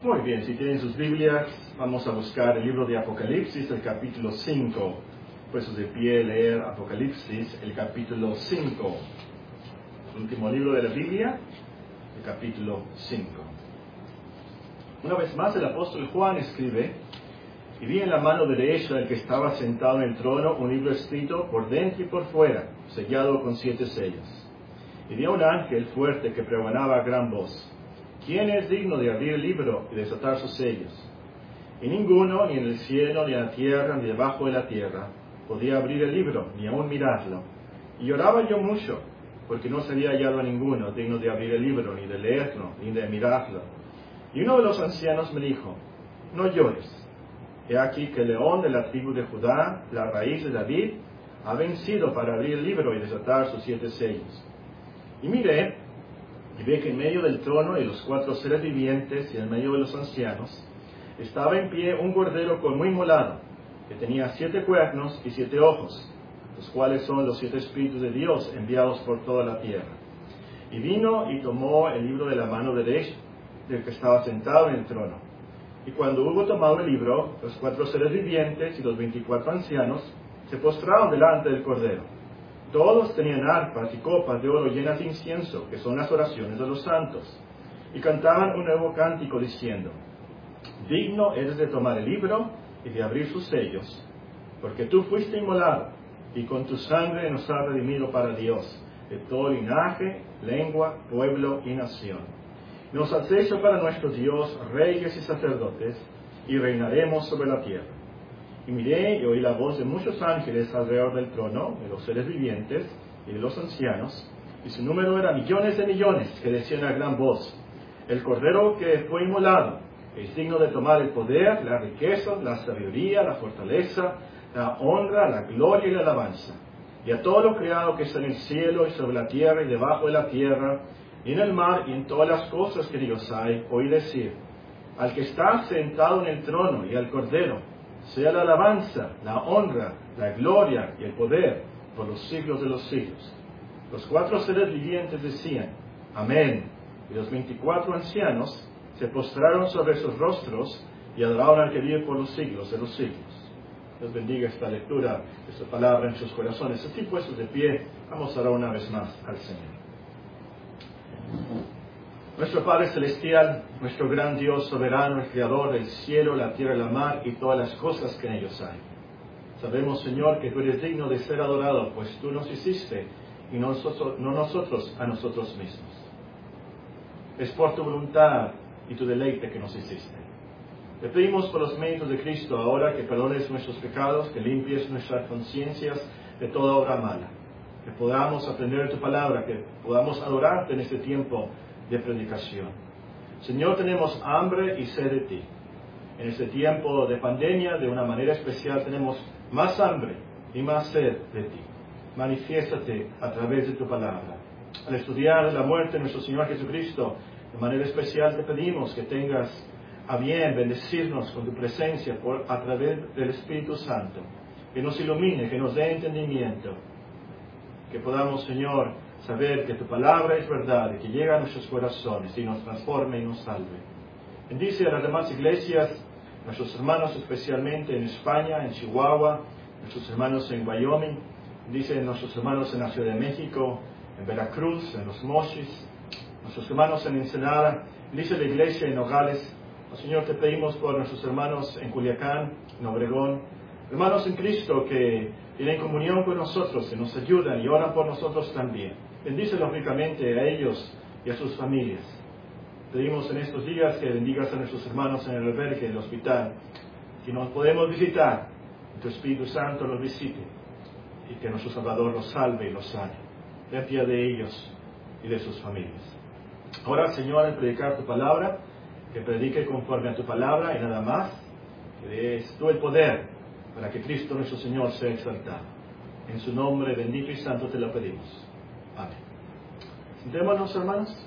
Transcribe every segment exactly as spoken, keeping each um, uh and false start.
Muy bien, si tienen sus Biblias, vamos a buscar el libro de Apocalipsis, el capítulo cinco. Puestos de pie, leer Apocalipsis, el capítulo cinco. El último libro de la Biblia, el capítulo cinco. Una vez más, el apóstol Juan escribe: y vi en la mano derecha del que estaba sentado en el trono un libro escrito por dentro y por fuera, sellado con siete sellos. Y vi a un ángel fuerte que pregonaba a gran voz: ¿quién es digno de abrir el libro y desatar sus sellos? Y ninguno, ni en el cielo, ni en la tierra, ni debajo de la tierra, podía abrir el libro, ni aun mirarlo. Y lloraba yo mucho, porque no se había hallado a ninguno digno de abrir el libro, ni de leerlo, ni de mirarlo. Y uno de los ancianos me dijo: no llores. He aquí que el león de la tribu de Judá, la raíz de David, ha vencido para abrir el libro y desatar sus siete sellos. Y miré, y ve que en medio del trono y los cuatro seres vivientes y en medio de los ancianos estaba en pie un cordero como inmolado, que tenía siete cuernos y siete ojos, los cuales son los siete espíritus de Dios enviados por toda la tierra. Y vino y tomó el libro de la mano derecha del que estaba sentado en el trono. Y cuando hubo tomado el libro, los cuatro seres vivientes y los veinticuatro ancianos se postraron delante del cordero. Todos tenían arpas y copas de oro llenas de incienso, que son las oraciones de los santos, y cantaban un nuevo cántico diciendo: digno eres de tomar el libro y de abrir sus sellos, porque tú fuiste inmolado, y con tu sangre nos has redimido para Dios, de todo linaje, lengua, pueblo y nación. Nos has hecho para nuestro Dios reyes y sacerdotes, y reinaremos sobre la tierra. Y miré y oí la voz de muchos ángeles alrededor del trono, de los seres vivientes y de los ancianos, y su número era millones de millones, que decían a gran voz: el cordero que fue inmolado es digno de tomar el poder, la riqueza, la sabiduría, la fortaleza, la honra, la gloria y la alabanza. Y a todo lo creado que está en el cielo y sobre la tierra y debajo de la tierra, y en el mar y en todas las cosas que en ellos hay, oí decir: al que está sentado en el trono y al cordero sea la alabanza, la honra, la gloria y el poder por los siglos de los siglos. Los cuatro seres vivientes decían: amén. Y los veinticuatro ancianos se postraron sobre sus rostros y adoraron al que vive por los siglos de los siglos. Dios bendiga esta lectura, esta palabra en sus corazones. Así puestos de pie, vamos a orar una vez más al Señor. Nuestro Padre Celestial, nuestro gran Dios soberano, el Creador del cielo, la tierra y la mar y todas las cosas que en ellos hay. Sabemos, Señor, que tú eres digno de ser adorado, pues tú nos hiciste y no nosotros, no nosotros a nosotros mismos. Es por tu voluntad y tu deleite que nos hiciste. Te pedimos por los méritos de Cristo ahora que perdones nuestros pecados, que limpies nuestras conciencias de toda obra mala, que podamos aprender tu palabra, que podamos adorarte en este tiempo de predicación. Señor, tenemos hambre y sed de ti. En este tiempo de pandemia, de una manera especial, tenemos más hambre y más sed de ti. Manifiéstate a través de tu palabra. Al estudiar la muerte de nuestro Señor Jesucristo, de manera especial te pedimos que tengas a bien bendecirnos con tu presencia por, a través del Espíritu Santo, que nos ilumine, que nos dé entendimiento, que podamos, Señor, saber que tu palabra es verdad y que llega a nuestros corazones y nos transforme y nos salve. Bendice a las demás iglesias, nuestros hermanos especialmente en España, en Chihuahua, nuestros hermanos en Wyoming, bendice a nuestros hermanos en la Ciudad de México, en Veracruz, en Los Mochis, nuestros hermanos en Ensenada, bendice la iglesia en Nogales. Oh, Señor, te pedimos por nuestros hermanos en Culiacán, en Obregón, hermanos en Cristo que tienen comunión con nosotros, que nos ayudan y oran por nosotros también. Bendícelos ricamente a ellos y a sus familias. Pedimos en estos días que bendigas a nuestros hermanos en el albergue, en el hospital, que nos podemos visitar, que tu Espíritu Santo los visite y que nuestro Salvador los salve y los sane. Ten piedad de ellos y de sus familias. Ahora, Señor, al predicar tu palabra, que predique conforme a tu palabra y nada más, que des tú el poder para que Cristo nuestro Señor sea exaltado. En su nombre bendito y santo te lo pedimos. Amén. Sentémonos, hermanos.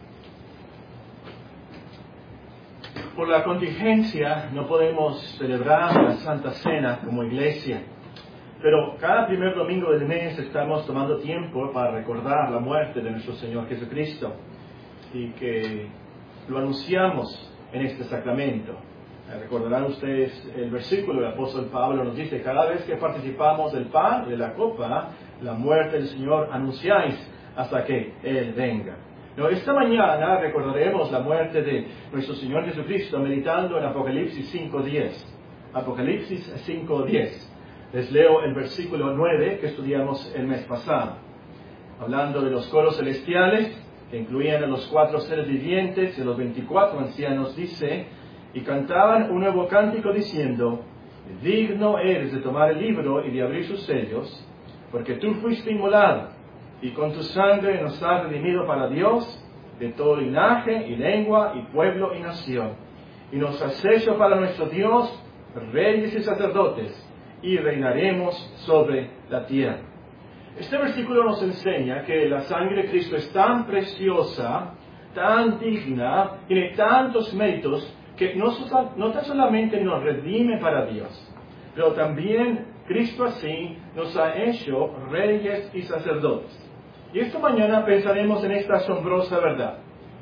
Por la contingencia no podemos celebrar la Santa Cena como iglesia, pero cada primer domingo del mes estamos tomando tiempo para recordar la muerte de nuestro Señor Jesucristo y que lo anunciamos en este sacramento. Recordarán ustedes el versículo del apóstol Pablo nos dice: cada vez que participamos del pan y de la copa, la muerte del Señor anunciáis hasta que Él venga. No, esta mañana recordaremos la muerte de nuestro Señor Jesucristo meditando en Apocalipsis cinco diez. Apocalipsis cinco diez. Les leo el versículo nueve que estudiamos el mes pasado. Hablando de los coros celestiales, que incluían a los cuatro seres vivientes y a los veinticuatro ancianos, dice: y cantaban un nuevo cántico diciendo: digno eres de tomar el libro y de abrir sus sellos, porque tú fuiste inmolado, y con tu sangre nos has redimido para Dios de todo linaje y lengua y pueblo y nación, y nos has hecho para nuestro Dios reyes y sacerdotes, y reinaremos sobre la tierra. Este versículo nos enseña que la sangre de Cristo es tan preciosa, tan digna, tiene tantos méritos, que no, no tan solamente nos redime para Dios, pero también Cristo así nos ha hecho reyes y sacerdotes. Y esta mañana pensaremos en esta asombrosa verdad.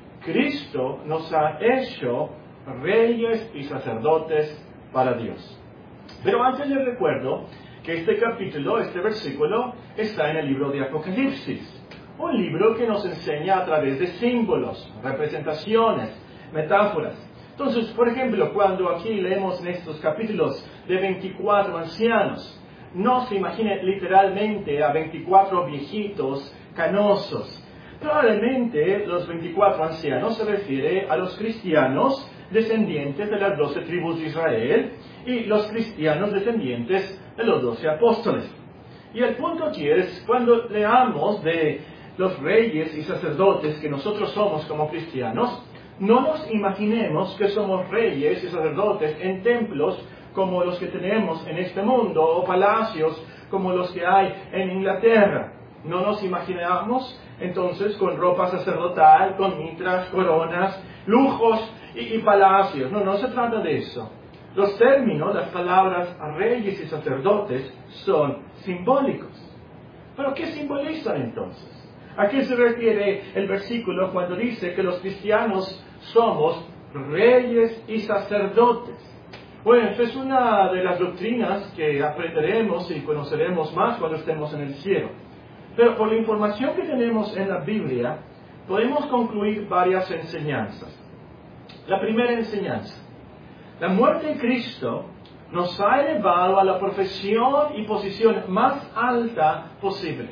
Cristo nos ha hecho reyes y sacerdotes para Dios. Pero antes les recuerdo que este capítulo, este versículo, está en el libro de Apocalipsis. Un libro que nos enseña a través de símbolos, representaciones, metáforas. Entonces, por ejemplo, cuando aquí leemos en estos capítulos de veinticuatro ancianos, no se imagine literalmente a veinticuatro viejitos canosos. Probablemente los veinticuatro ancianos se refiere a los cristianos descendientes de las doce tribus de Israel y los cristianos descendientes de los doce apóstoles. Y el punto aquí es, cuando leamos de los reyes y sacerdotes que nosotros somos como cristianos, no nos imaginemos que somos reyes y sacerdotes en templos como los que tenemos en este mundo, o palacios como los que hay en Inglaterra. No nos imaginamos entonces con ropa sacerdotal, con mitras, coronas, lujos y, y palacios. No, no se trata de eso. Los términos, las palabras reyes y sacerdotes son simbólicos. ¿Pero qué simbolizan entonces? ¿A qué se refiere el versículo cuando dice que los cristianos somos reyes y sacerdotes? Bueno, esta es una de las doctrinas que aprenderemos y conoceremos más cuando estemos en el cielo. Pero por la información que tenemos en la Biblia, podemos concluir varias enseñanzas. La primera enseñanza: la muerte de Cristo nos ha elevado a la profesión y posición más alta posible.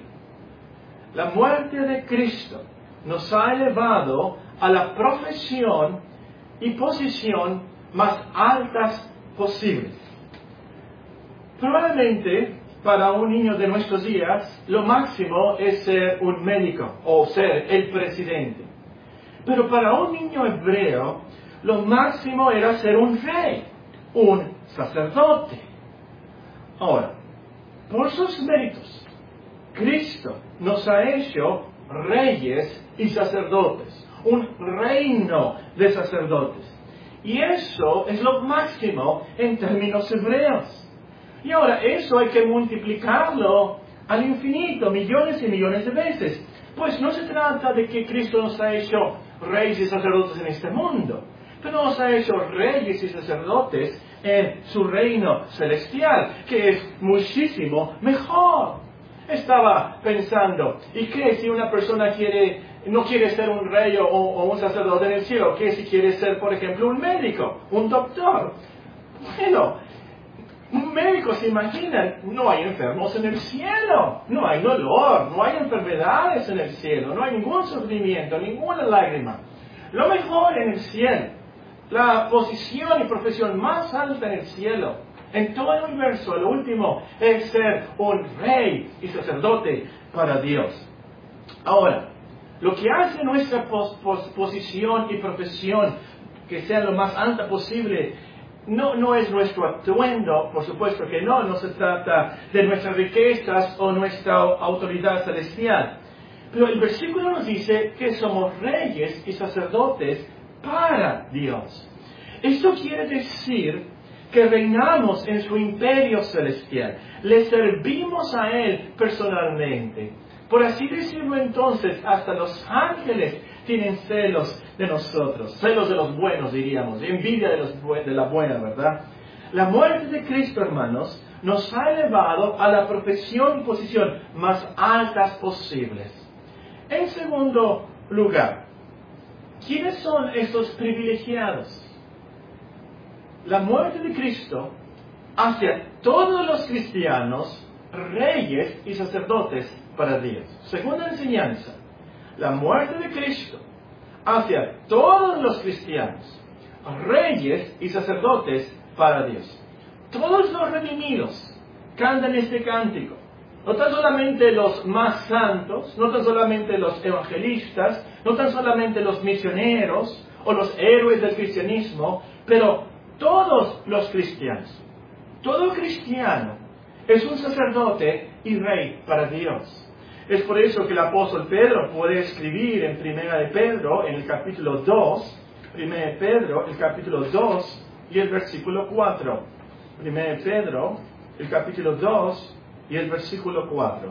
La muerte de Cristo nos ha elevado a la profesión y posición más altas posibles. Probablemente para un niño de nuestros días lo máximo es ser un médico o ser el presidente. Pero para un niño hebreo lo máximo era ser un rey, un sacerdote. Ahora, por sus méritos, Cristo nos ha hecho reyes y sacerdotes, un reino de sacerdotes. Y eso es lo máximo en términos hebreos. Y ahora eso hay que multiplicarlo al infinito, millones y millones de veces. Pues no se trata de que Cristo nos ha hecho reyes y sacerdotes en este mundo, pero nos ha hecho reyes y sacerdotes en su reino celestial, que es muchísimo mejor. Estaba pensando, ¿y qué si una persona quiere, no quiere ser un rey o, o un sacerdote en el cielo? ¿Qué si quiere ser, por ejemplo, un médico, un doctor? Bueno, un médico, se imaginan, no hay enfermos en el cielo, no hay dolor, no hay enfermedades en el cielo, no hay ningún sufrimiento, ninguna lágrima. Lo mejor en el cielo, la posición y profesión más alta en el cielo, en todo el universo, lo último es ser un rey y sacerdote para Dios. Ahora, lo que hace nuestra pos, pos, posición y profesión que sea lo más alta posible, no, no es nuestro atuendo, por supuesto que no, no se trata de nuestras riquezas o nuestra autoridad celestial. Pero el versículo nos dice que somos reyes y sacerdotes para Dios. Esto quiere decir que reinamos en su imperio celestial, le servimos a Él personalmente. Por así decirlo entonces, hasta los ángeles tienen celos de nosotros, celos de los buenos, diríamos, envidia de, los bu- de la buena, ¿verdad? La muerte de Cristo, hermanos, nos ha elevado a la profesión y posición más altas posibles. En segundo lugar, ¿quiénes son estos privilegiados? La muerte de Cristo hace a todos los cristianos reyes y sacerdotes para Dios. Segunda enseñanza, la muerte de Cristo hace a todos los cristianos reyes y sacerdotes para Dios. Todos los redimidos cantan este cántico. No tan solamente los más santos, no tan solamente los evangelistas, no tan solamente los misioneros o los héroes del cristianismo, pero todos los cristianos. Todo cristiano es un sacerdote y rey para Dios. Es por eso que el apóstol Pedro puede escribir en Primera de Pedro, en el capítulo dos, Primera de Pedro, el capítulo dos y el versículo cuatro. Primera de Pedro, el capítulo dos y el versículo cuatro.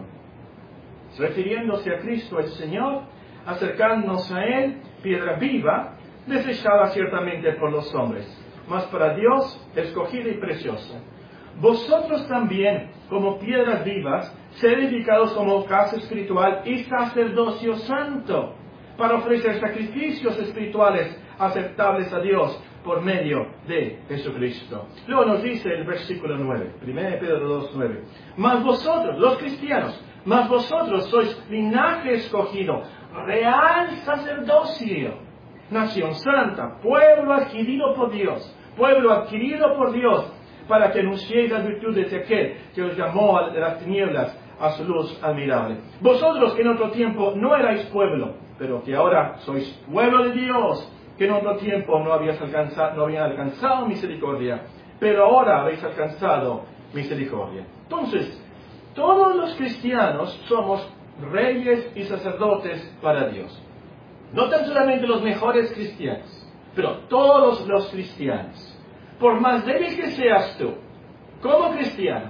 Refiriéndose a Cristo el Señor, acercándonos a Él, piedra viva, desechada ciertamente por los hombres, mas para Dios escogida y preciosa. Vosotros también, como piedras vivas, sed edificados como casa espiritual y sacerdocio santo, para ofrecer sacrificios espirituales aceptables a Dios por medio de Jesucristo. Luego nos dice el versículo nueve, Primera de Pedro dos, nueve. Mas vosotros, los cristianos, mas vosotros sois linaje escogido, real sacerdocio, nación santa, pueblo adquirido por Dios, pueblo adquirido por Dios, para que anunciéis las virtudes de aquel que os llamó de las tinieblas a su luz admirable. Vosotros que en otro tiempo no erais pueblo, pero que ahora sois pueblo de Dios, que en otro tiempo no, habías alcanzado, no habían alcanzado misericordia, pero ahora habéis alcanzado misericordia. Entonces, todos los cristianos somos reyes y sacerdotes para Dios. No tan solamente los mejores cristianos, pero todos los cristianos. Por más débil que seas tú, como cristiano,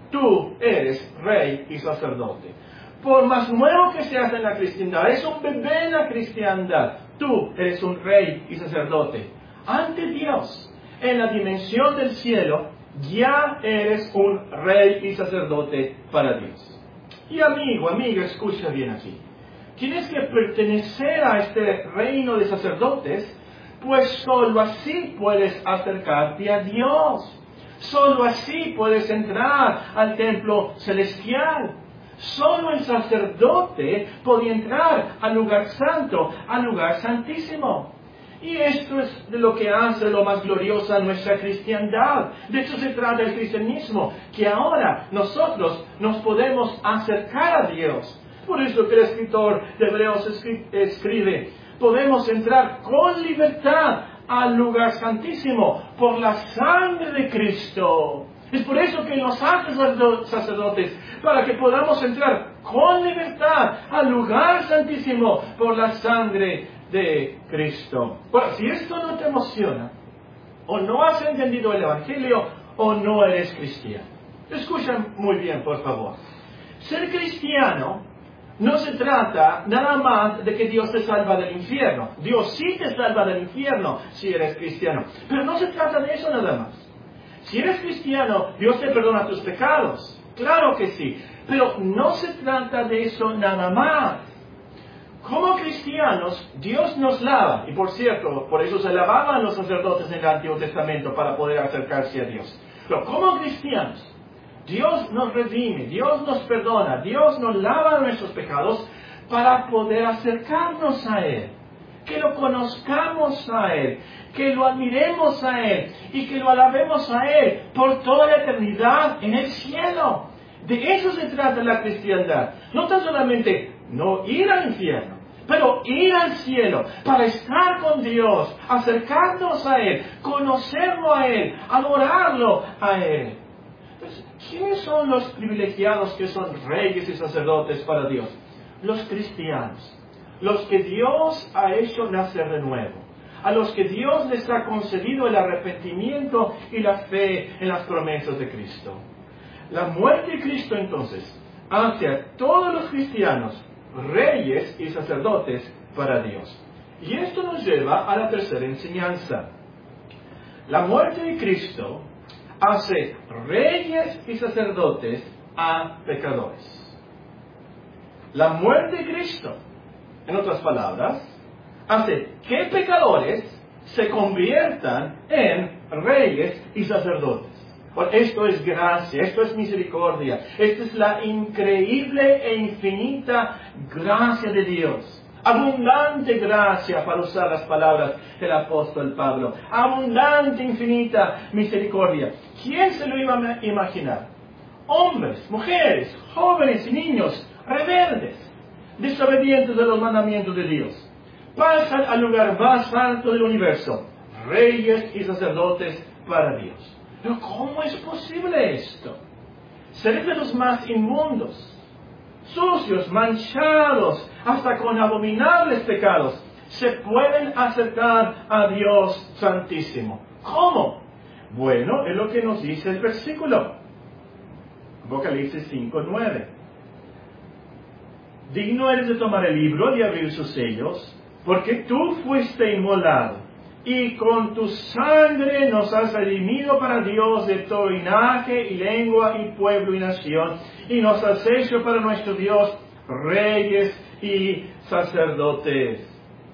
tú eres rey y sacerdote. Por más nuevo que seas en la cristiandad, eres un bebé en la cristiandad, tú eres un rey y sacerdote. Ante Dios, en la dimensión del cielo, ya eres un rey y sacerdote para Dios. Y amigo, amiga, escucha bien aquí. Tienes que pertenecer a este reino de sacerdotes, pues sólo así puedes acercarte a Dios. Sólo así puedes entrar al templo celestial. Sólo el sacerdote podía entrar al lugar santo, al lugar santísimo. Y esto es de lo que hace lo más gloriosa nuestra cristiandad. De hecho se trata el cristianismo, que ahora nosotros nos podemos acercar a Dios. Por eso que el escritor de Hebreos escribe, podemos entrar con libertad al lugar santísimo por la sangre de Cristo. Es por eso que nos hace sacerdotes, para que podamos entrar con libertad al lugar santísimo por la sangre de Cristo. Bueno, si esto no te emociona, o no has entendido el Evangelio, o no eres cristiano. Escucha muy bien, por favor. Ser cristiano no se trata nada más de que Dios te salva del infierno. Dios sí te salva del infierno si eres cristiano. Pero no se trata de eso nada más. Si eres cristiano, Dios te perdona tus pecados. Claro que sí. Pero no se trata de eso nada más. Como cristianos, Dios nos lava. Y por cierto, por eso se lavaban los sacerdotes en el Antiguo Testamento para poder acercarse a Dios. Pero como cristianos, Dios nos redime, Dios nos perdona, Dios nos lava nuestros pecados para poder acercarnos a Él. Que lo conozcamos a Él, que lo admiremos a Él y que lo alabemos a Él por toda la eternidad en el cielo. De eso se trata la cristiandad. No tan solamente no ir al infierno, pero ir al cielo para estar con Dios, acercarnos a Él, conocerlo a Él, adorarlo a Él. Entonces, ¿quiénes son los privilegiados que son reyes y sacerdotes para Dios? Los cristianos. Los que Dios ha hecho nacer de nuevo, a los que Dios les ha concedido el arrepentimiento y la fe en las promesas de Cristo. La muerte de Cristo entonces hace a todos los cristianos reyes y sacerdotes para Dios. Y esto nos lleva a la tercera enseñanza. La muerte de Cristo hace reyes y sacerdotes a pecadores. La muerte de Cristo, en otras palabras, hace que pecadores se conviertan en reyes y sacerdotes. Esto es gracia, esto es misericordia, esta es la increíble e infinita gracia de Dios. Abundante gracia, para usar las palabras del apóstol Pablo. Abundante, infinita misericordia. ¿Quién se lo iba a imaginar? Hombres, mujeres, jóvenes y niños, rebeldes, desobedientes de los mandamientos de Dios, pasan al lugar más alto del universo, reyes y sacerdotes para Dios. Pero ¿cómo es posible esto? Ser de los más inmundos, sucios, manchados, hasta con abominables pecados, se pueden acercar a Dios Santísimo. ¿Cómo? Bueno, es lo que nos dice el versículo. Apocalipsis cinco, nueve. Digno eres de tomar el libro y abrir sus sellos, porque tú fuiste inmolado, y con tu sangre nos has redimido para Dios de todo linaje y lengua y pueblo y nación, y nos has hecho para nuestro Dios reyes y sacerdotes.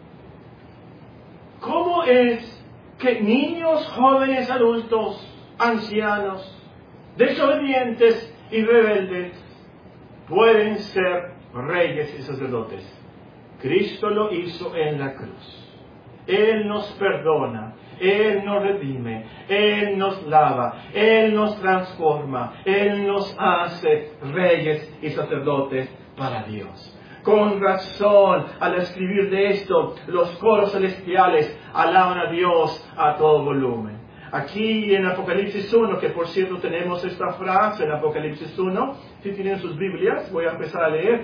¿Cómo es que niños, jóvenes, adultos, ancianos, desobedientes y rebeldes pueden ser reyes y sacerdotes? Cristo lo hizo en la cruz. Él nos perdona, Él nos redime, Él nos lava, Él nos transforma, Él nos hace reyes y sacerdotes para Dios. Con razón, al escribir de esto, los coros celestiales alaban a Dios a todo volumen. Aquí en Apocalipsis uno, que por cierto tenemos esta frase en Apocalipsis uno, si tienen sus Biblias, voy a empezar a leer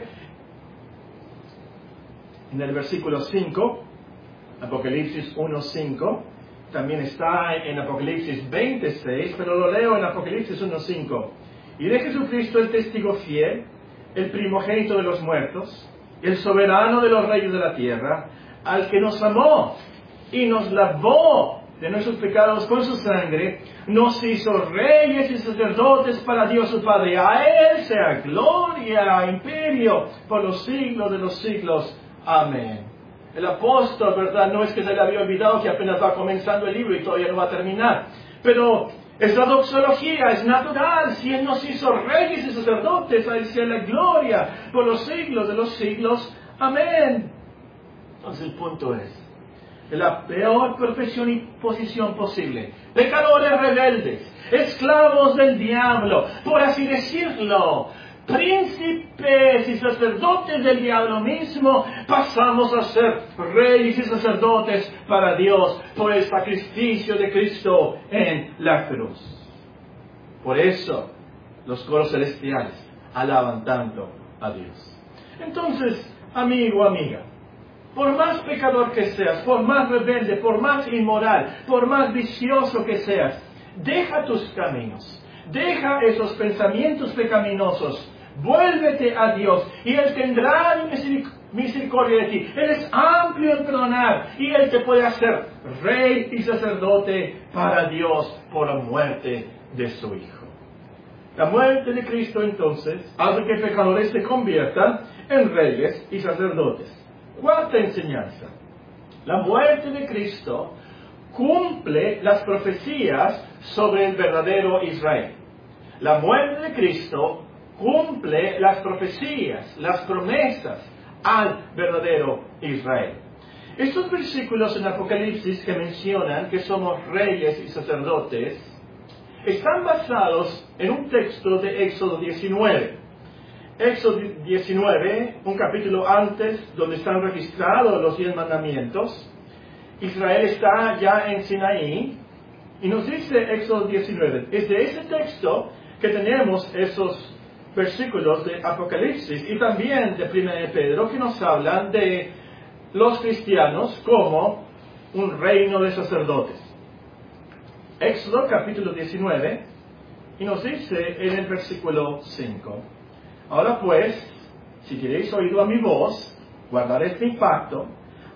en el versículo cinco. Apocalipsis uno, cinco, también está en Apocalipsis veintiséis, pero lo leo en Apocalipsis uno, cinco. Y de Jesucristo el testigo fiel, el primogénito de los muertos, el soberano de los reyes de la tierra, al que nos amó y nos lavó de nuestros pecados con su sangre, nos hizo reyes y sacerdotes para Dios su Padre. A Él sea gloria, imperio, por los siglos de los siglos. Amén. El apóstol, ¿verdad? No es que se le había olvidado que apenas va comenzando el libro y todavía no va a terminar. Pero es la doxología, es natural. Si Él nos hizo reyes y sacerdotes, a Él sea la gloria por los siglos de los siglos. Amén. Entonces el punto es, en la peor profesión y posición posible, pecadores rebeldes, esclavos del diablo, por así decirlo, príncipes y sacerdotes del diablo mismo, pasamos a ser reyes y sacerdotes para Dios por el sacrificio de Cristo en la cruz. Por eso los coros celestiales alaban tanto a Dios. Entonces, amigo, amiga, por más pecador que seas, por más rebelde, por más inmoral, por más vicioso que seas, deja tus caminos, deja esos pensamientos pecaminosos, vuélvete a Dios y Él tendrá misericordia de ti. Él es amplio en perdonar y Él te puede hacer rey y sacerdote para Dios por la muerte de su Hijo. La muerte de Cristo entonces hace que pecadores se conviertan en reyes y sacerdotes. Cuarta enseñanza. La muerte de Cristo cumple las profecías sobre el verdadero Israel. La muerte de Cristo cumple las profecías, las promesas al verdadero Israel. Estos versículos en Apocalipsis que mencionan que somos reyes y sacerdotes están basados en un texto de Éxodo diecinueve. Éxodo diecinueve, un capítulo antes, donde están registrados los diez mandamientos. Israel está ya en Sinaí, y nos dice Éxodo diecinueve. Es de ese texto que tenemos esos versículos de Apocalipsis y también de Primera de Pedro, que nos hablan de los cristianos como un reino de sacerdotes. Éxodo capítulo diecinueve, y nos dice en el versículo cinco: Ahora pues, si tenéis oído a mi voz, guardad este pacto,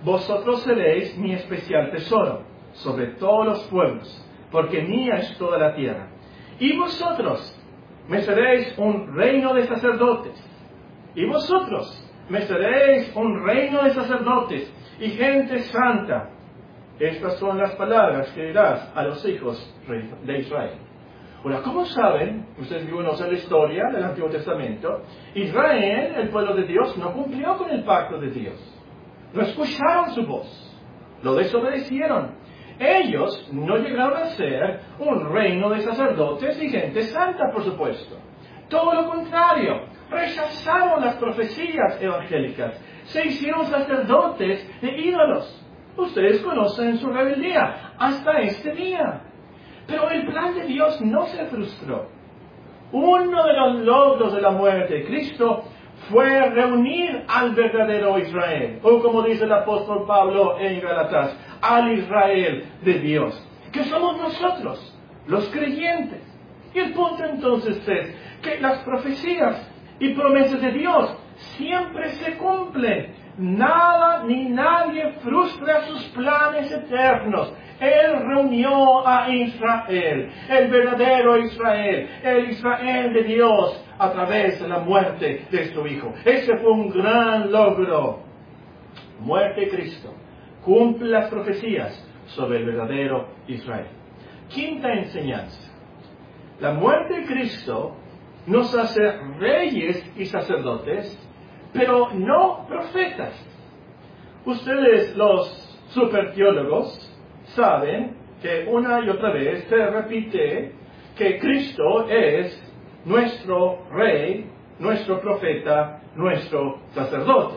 vosotros seréis mi especial tesoro sobre todos los pueblos, porque mía es toda la tierra. Y vosotros me seréis un reino de sacerdotes, y vosotros me seréis un reino de sacerdotes y gente santa. Estas son las palabras que dirás a los hijos de Israel. Ahora, ¿cómo saben? Ustedes conocen la historia del Antiguo Testamento. Israel, el pueblo de Dios, no cumplió con el pacto de Dios. No escucharon su voz. Lo desobedecieron. Ellos no llegaron a ser un reino de sacerdotes y gente santa, por supuesto. Todo lo contrario. Rechazaron las profecías evangélicas. Se hicieron sacerdotes de ídolos. Ustedes conocen su rebeldía hasta este día. Pero el plan de Dios no se frustró. Uno de los logros de la muerte de Cristo fue reunir al verdadero Israel, o como dice el apóstol Pablo en Gálatas, al Israel de Dios, que somos nosotros, los creyentes. Y el punto entonces es que las profecías y promesas de Dios siempre se cumplen. Nada ni nadie frustra sus planes eternos. Él reunió a Israel, el verdadero Israel, el Israel de Dios, a través de la muerte de su Hijo. Ese fue un gran logro. Muerte de Cristo cumple las profecías sobre el verdadero Israel. Quinta enseñanza. La muerte de Cristo nos hace reyes y sacerdotes, pero no profetas. Ustedes, los superteólogos, saben que una y otra vez se repite que Cristo es nuestro rey, nuestro profeta, nuestro sacerdote.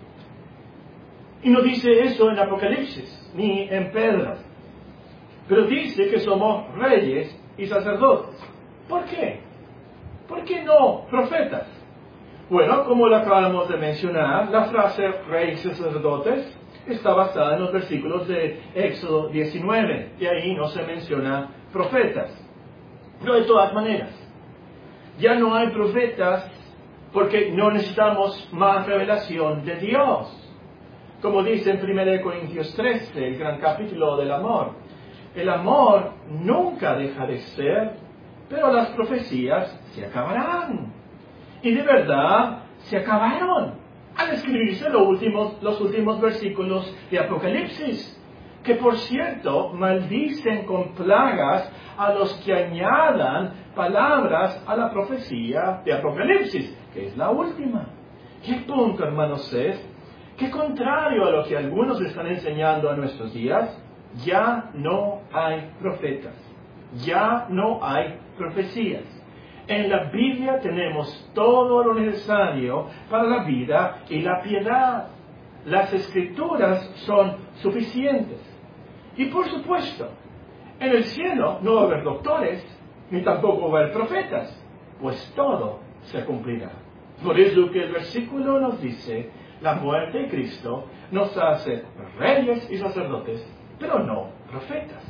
Y no dice eso en Apocalipsis, ni en Pedro. Pero dice que somos reyes y sacerdotes. ¿Por qué? ¿Por qué no profetas? Bueno, como lo acabamos de mencionar, la frase reyes y sacerdotes está basada en los versículos de Éxodo diecinueve, y ahí no se menciona profetas. Pero de todas maneras, ya no hay profetas porque no necesitamos más revelación de Dios. Como dice en primera Corintios trece, el gran capítulo del amor, el amor nunca deja de ser, pero las profecías se acabarán. Y de verdad se acabaron al escribirse los últimos, los últimos versículos de Apocalipsis, que por cierto maldicen con plagas a los que añadan palabras a la profecía de Apocalipsis, que es la última. Y el punto, hermanos, es que contrario a lo que algunos están enseñando a nuestros días, ya no hay profetas, ya no hay profecías. En la Biblia tenemos todo lo necesario para la vida y la piedad. Las Escrituras son suficientes. Y por supuesto, en el cielo no va a haber doctores, ni tampoco va a haber profetas, pues todo se cumplirá. Por eso que el versículo nos dice, la muerte de Cristo nos hace reyes y sacerdotes, pero no profetas.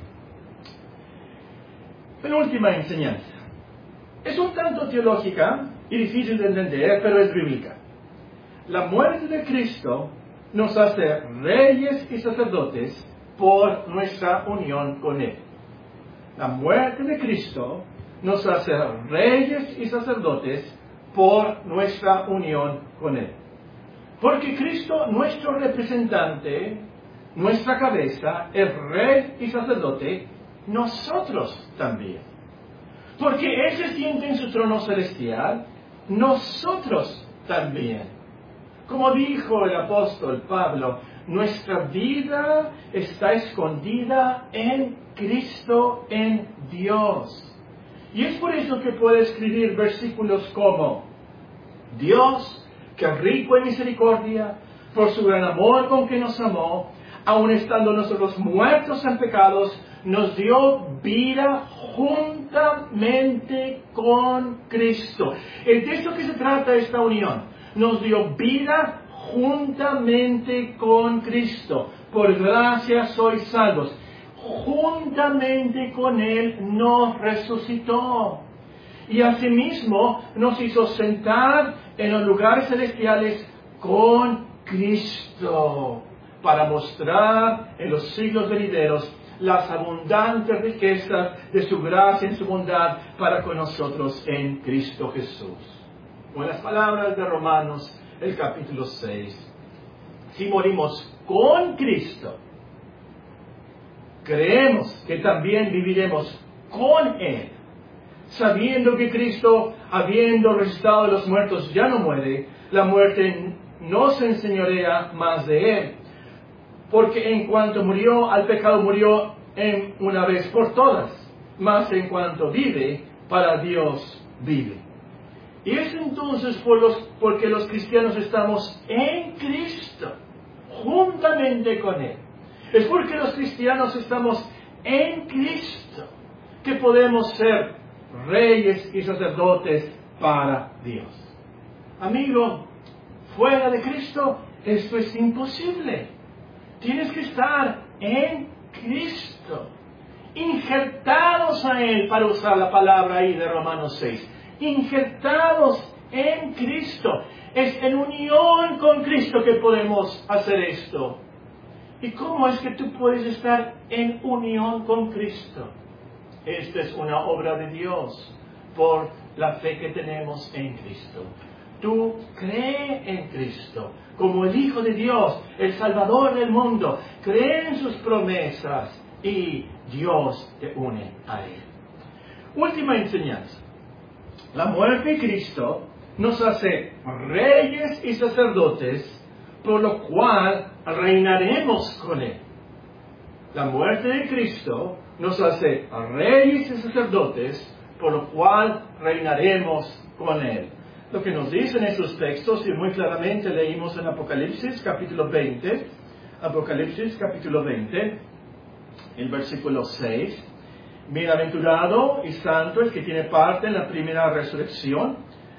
Penúltima enseñanza. Es un tanto teológica y difícil de entender, pero es bíblica. La muerte de Cristo nos hace reyes y sacerdotes por nuestra unión con Él. La muerte de Cristo nos hace reyes y sacerdotes por nuestra unión con Él. Porque Cristo, nuestro representante, nuestra cabeza, es rey y sacerdote, nosotros también. Porque Él se siente en su trono celestial, nosotros también. Como dijo el apóstol Pablo, nuestra vida está escondida en Cristo, en Dios. Y es por eso que puede escribir versículos como, Dios, que es rico en misericordia, por su gran amor con que nos amó, aun estando nosotros muertos en pecados, nos dio vida juntamente con Cristo. Es de eso que se trata esta unión. Nos dio vida juntamente con Cristo. Por gracia sois salvos. Juntamente con Él nos resucitó. Y asimismo nos hizo sentar en los lugares celestiales con Cristo. para mostrar en los siglos venideros las abundantes riquezas de su gracia y su bondad para con nosotros en Cristo Jesús. Con las palabras de Romanos, el capítulo seis, si morimos con Cristo, creemos que también viviremos con Él, sabiendo que Cristo, habiendo resucitado de los muertos, ya no muere, la muerte no se enseñorea más de Él. Porque en cuanto murió al pecado, murió en una vez por todas, mas en cuanto vive, para Dios vive. Y es entonces por los, porque los cristianos estamos en Cristo, juntamente con Él. Es porque los cristianos estamos en Cristo que podemos ser reyes y sacerdotes para Dios. Amigo, fuera de Cristo, esto es imposible. Tienes que estar en Cristo, injertados a Él, para usar la palabra ahí de Romanos seis. Injertados en Cristo. Es en unión con Cristo que podemos hacer esto. ¿Y cómo es que tú puedes estar en unión con Cristo? Esta es una obra de Dios por la fe que tenemos en Cristo. Tú cree en Cristo como el Hijo de Dios, el Salvador del mundo. Cree en sus promesas y Dios te une a Él. Última enseñanza. La muerte de Cristo nos hace reyes y sacerdotes, por lo cual reinaremos con Él. La muerte de Cristo nos hace reyes y sacerdotes, por lo cual reinaremos con Él. Lo que nos dicen esos textos, y muy claramente leímos en Apocalipsis capítulo veinte, Apocalipsis capítulo veinte, el versículo seis, bienaventurado y santo el que tiene parte en la primera resurrección.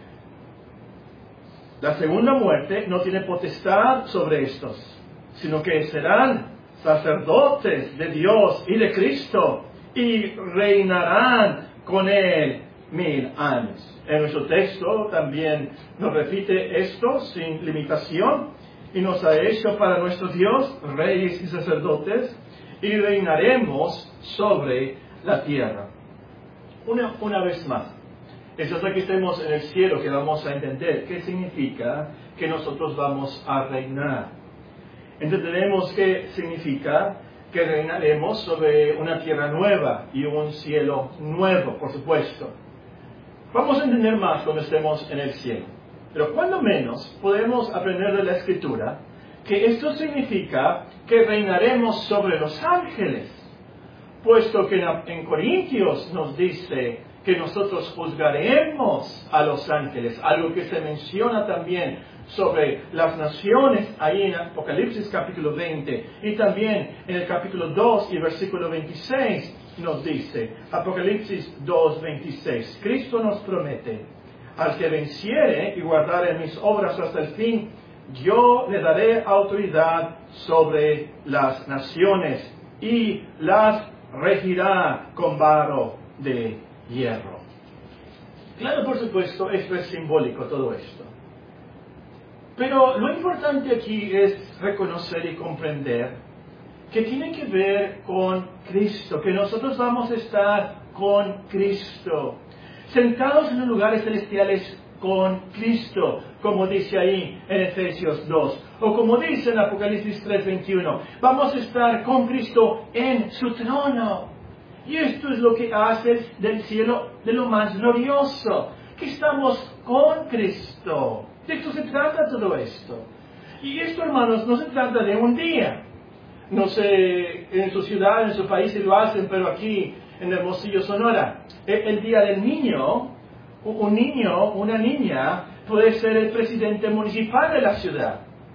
La segunda muerte no tiene potestad sobre estos, sino que serán sacerdotes de Dios y de Cristo, y reinarán con Él mil años. En nuestro texto también nos repite esto sin limitación, y nos ha hecho para nuestro Dios reyes y sacerdotes, y reinaremos sobre la tierra. Una, una vez más, es hasta que estemos en el cielo que vamos a entender qué significa que nosotros vamos a reinar. Entenderemos qué significa que reinaremos sobre una tierra nueva y un cielo nuevo, por supuesto. Vamos a entender más cuando estemos en el cielo. Pero cuando menos podemos aprender de la Escritura que esto significa que reinaremos sobre los ángeles, puesto que en Corintios nos dice que nosotros juzgaremos a los ángeles, algo que se menciona también sobre las naciones ahí en Apocalipsis capítulo veinte, y también en el capítulo dos y versículo veintiséis nos dice, Apocalipsis dos, veintiséis, Cristo nos promete, al que venciere y guardare mis obras hasta el fin, yo le daré autoridad sobre las naciones y las regirá con varo de hierro. Claro, por supuesto, esto es simbólico, todo esto. Pero lo importante aquí es reconocer y comprender que tiene que ver con Cristo, que nosotros vamos a estar con Cristo, sentados en los lugares celestiales con Cristo, como dice ahí en Efesios dos, o como dice en Apocalipsis tres, veintiuno, vamos a estar con Cristo en su trono. Y esto es lo que hace del cielo de lo más glorioso, que estamos con Cristo. De esto se trata todo esto. Y esto, hermanos, no se trata de un día. No sé en su ciudad, en su país si lo hacen, pero aquí en Hermosillo, Sonora, el día del niño, un niño, una niña, puede ser el presidente municipal de la ciudad.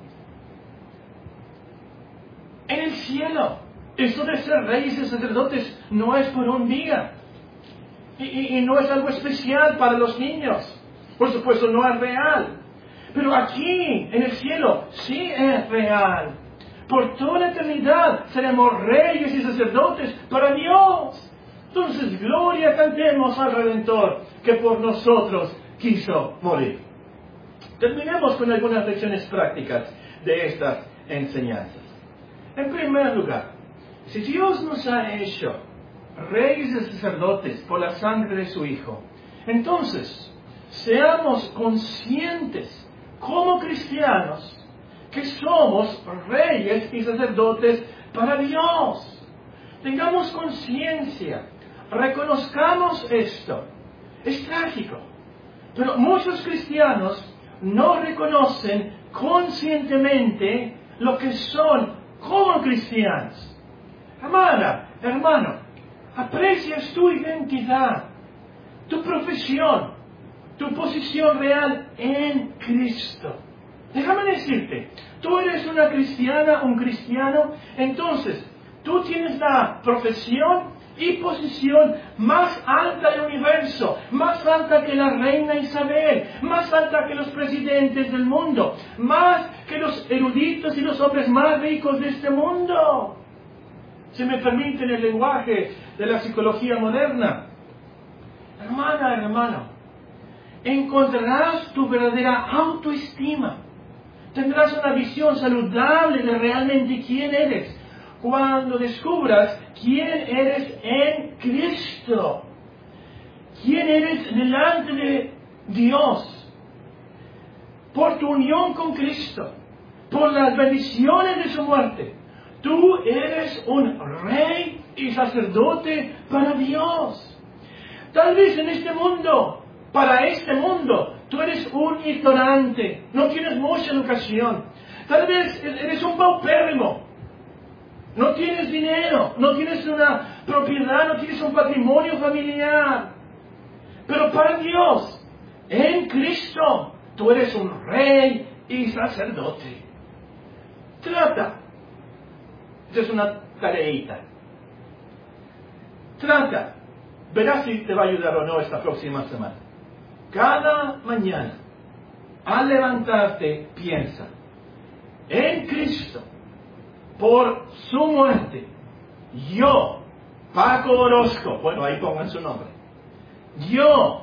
En el cielo, eso de ser reyes y sacerdotes no es por un día. Y, y, y no es algo especial para los niños. Por supuesto, no es real. Pero aquí, en el cielo, sí es real. Por toda la eternidad seremos reyes y sacerdotes para Dios. Entonces, gloria cantemos al Redentor que por nosotros quiso morir. Terminemos con algunas lecciones prácticas de estas enseñanzas. En primer lugar, si Dios nos ha hecho reyes y sacerdotes por la sangre de su Hijo, entonces seamos conscientes como cristianos que somos reyes y sacerdotes para Dios. Tengamos conciencia, reconozcamos esto. Es trágico, pero muchos cristianos no reconocen conscientemente lo que son como cristianos. Hermana, hermano, aprecias tu identidad, tu profesión, tu posición real en Cristo. Déjame decirte, tú eres una cristiana, un cristiano, entonces tú tienes la profesión y posición más alta del universo, más alta que la reina Isabel, más alta que los presidentes del mundo, más que los eruditos y los hombres más ricos de este mundo. Si me permiten el lenguaje de la psicología moderna. Hermana, hermano, encontrarás tu verdadera autoestima. Tendrás una visión saludable de realmente quién eres cuando descubras quién eres en Cristo. Quién eres delante de Dios. Por tu unión con Cristo. Por las bendiciones de su muerte. Tú eres un rey y sacerdote para Dios. Tal vez en este mundo, para este mundo, tú eres un ignorante, no tienes mucha educación. Tal vez eres un paupérrimo, no tienes dinero, no tienes una propiedad, no tienes un patrimonio familiar. Pero para Dios, en Cristo, tú eres un rey y sacerdote. Trata. Esta es una tareita. Trata. Verás si te va a ayudar o no esta próxima semana. Cada mañana, al levantarte, piensa, en Cristo, por su muerte, yo, Paco Orozco, bueno, ahí pongan su nombre, yo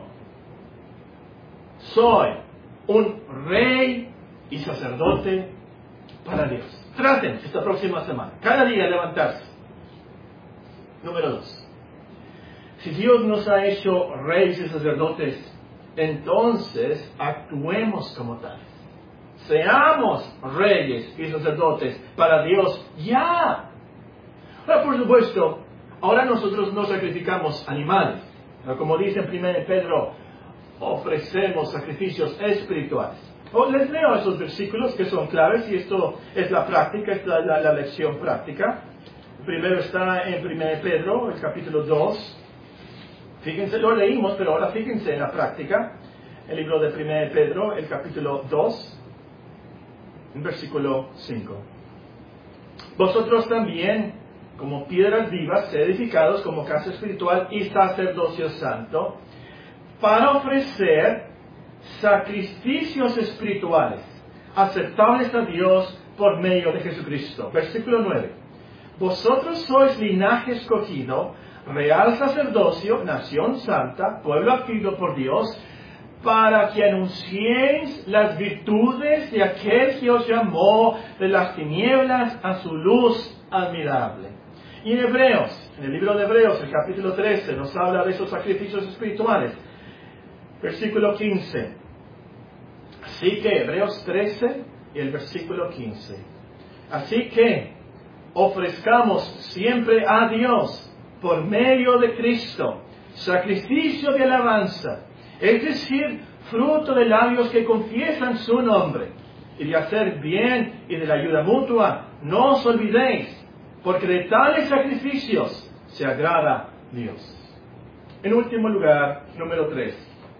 soy un rey y sacerdote para Dios. Traten esta próxima semana, cada día levantarse. Número dos. Si Dios nos ha hecho reyes y sacerdotes, entonces actuemos como tales. Seamos reyes y sacerdotes para Dios ya. Ahora, por supuesto, ahora nosotros no sacrificamos animales. Como dice en primero Pedro, ofrecemos sacrificios espirituales. Oh, les leo esos versículos que son claves y esto es la práctica, esta es la, la lección práctica. Primero está en primero Pedro, el capítulo dos. Fíjense, lo leímos, pero ahora fíjense en la práctica. El libro de primero Pedro, el capítulo dos, versículo cinco. Vosotros también, como piedras vivas, sed edificados como casa espiritual y sacerdocio santo, para ofrecer sacrificios espirituales, aceptables a Dios por medio de Jesucristo. Versículo nueve. Vosotros sois linaje escogido, real sacerdocio, nación santa, pueblo adquirido por Dios, para que anunciéis las virtudes de aquel que os llamó de las tinieblas a su luz admirable. Y en Hebreos, en el libro de Hebreos, el capítulo trece, nos habla de esos sacrificios espirituales. Versículo quince. Así que, Hebreos trece y el versículo quince. Así que, ofrezcamos siempre a Dios, por medio de Cristo, sacrificio de alabanza, es decir, fruto de labios que confiesan su nombre, y de hacer bien y de la ayuda mutua, no os olvidéis, porque de tales sacrificios se agrada Dios. En último lugar, número tres.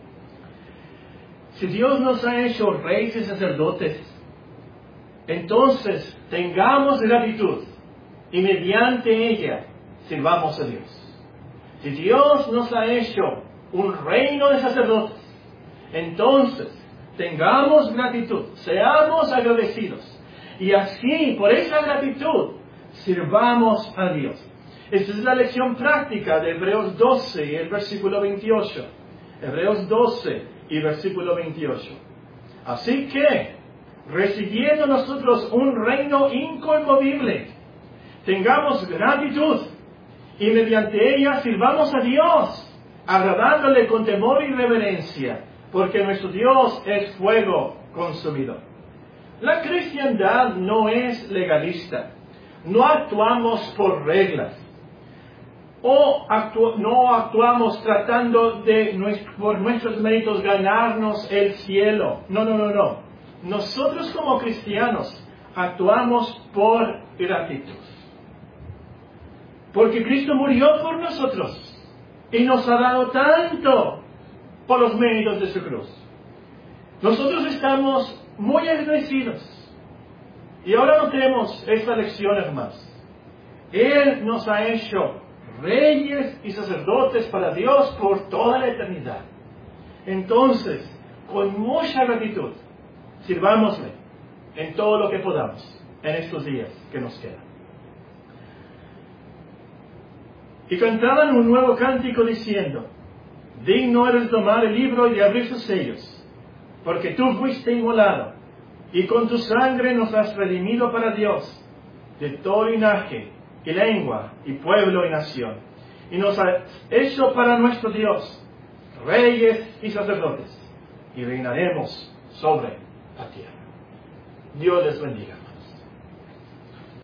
Si Dios nos ha hecho reyes y sacerdotes, entonces tengamos gratitud, y mediante ella sirvamos a Dios. Si Dios nos ha hecho un reino de sacerdotes, entonces tengamos gratitud, seamos agradecidos, y así, por esa gratitud, sirvamos a Dios. Esta es la lección práctica de Hebreos doce y el versículo veintiocho. Hebreos doce y versículo veintiocho. Así que, recibiendo nosotros un reino inconmovible, tengamos gratitud y mediante ella sirvamos a Dios, agradándole con temor y reverencia, porque nuestro Dios es fuego consumidor. La cristiandad no es legalista. No actuamos por reglas. O actu- no actuamos tratando de, por nuestros méritos, ganarnos el cielo. No, no, no, no. Nosotros como cristianos actuamos por gratitud. Porque Cristo murió por nosotros y nos ha dado tanto por los méritos de su cruz. Nosotros estamos muy agradecidos. Y ahora notemos esta lección, hermanos. Él nos ha hecho reyes y sacerdotes para Dios por toda la eternidad. Entonces, con mucha gratitud, sirvámosle en todo lo que podamos en estos días que nos quedan. Y cantaban un nuevo cántico diciendo: digno eres de tomar el libro y de abrir sus sellos, porque tú fuiste inmolado, y con tu sangre nos has redimido para Dios, de todo linaje, y lengua, y pueblo, y nación. Y nos has hecho para nuestro Dios reyes y sacerdotes, y reinaremos sobre la tierra. Dios les bendiga.